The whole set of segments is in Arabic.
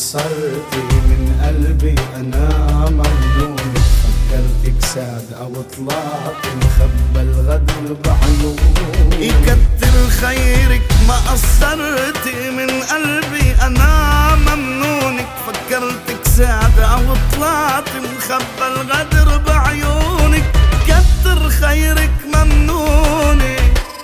قصرتي من قلبي أنا ممنونك، فكرتك ساد أو طلعت مخبى الغدر بعيونك. يكتر خيرك ما قصرتي من قلبي أنا ممنونك، فكرتك ساد أو طلعت مخبى الغدر بعيونك. كتر خيرك ممنونك.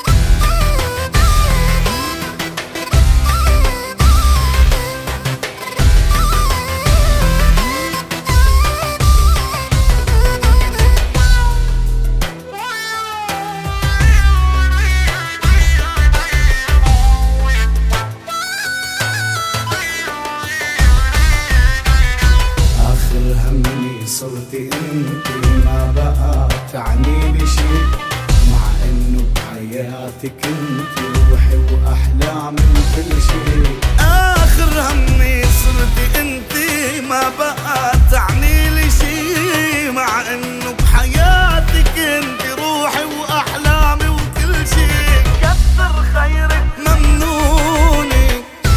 صرتي انتي ما بقى تعني لي شي، مع انه بحياتك انتي روحي واحلامي وكل شي. اخر همي صرتي انتي ما بقى تعني لي شي، مع انه بحياتك انتي روحي واحلامي وكل شي. كتر خيرك ممنوني.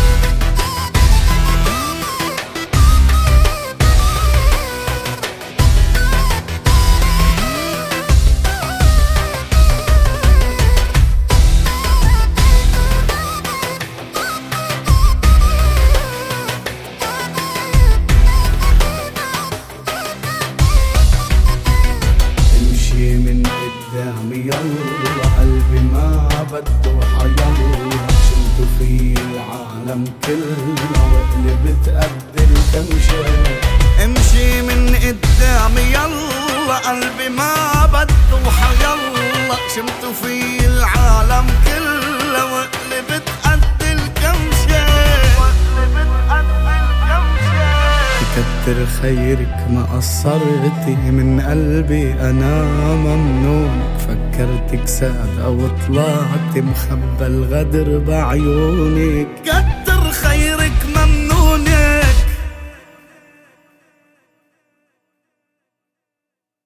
من قدامي يلا قلبي ما بده حيلا، شلته في العالم كله وقلبت قد الكمشة. امشي من قدامي يلا قلبي ما بده حيلا، شلته في العالم كله وقلبت قد الكمشة. كتر خيرك ما قصرتي من قلبي أنا ممنونك، فكرتك ساد أو طلعت مخبى الغدر بعيونك. كتر خيرك